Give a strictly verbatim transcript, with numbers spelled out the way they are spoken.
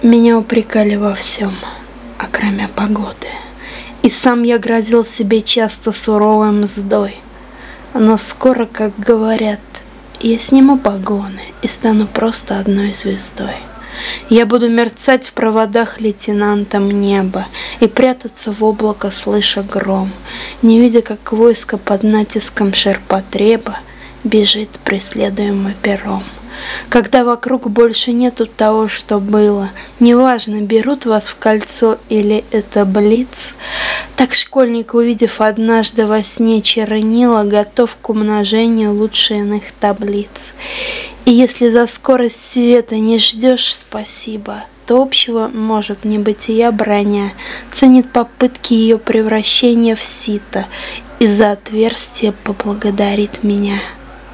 Меня упрекали во всем, окромя погоды, и сам я грозил себе часто суровой мздой. Но скоро, как говорят, я сниму погоны и стану просто одной звездой. Я буду мерцать в проводах лейтенантом неба и прятаться в облако, слыша гром, не видя, как войско под натиском ширпотреба бежит, преследуемый пером. Когда вокруг больше нету того, что было, неважно, берут вас в кольцо или это блиц, так школьник, увидев однажды во сне чернила, готов к умножению лучше иных таблиц. И если за скорость света не ждешь спасибо, то общего может небытия броня ценит попытки ее превращения в сито и за отверстие поблагодарит меня.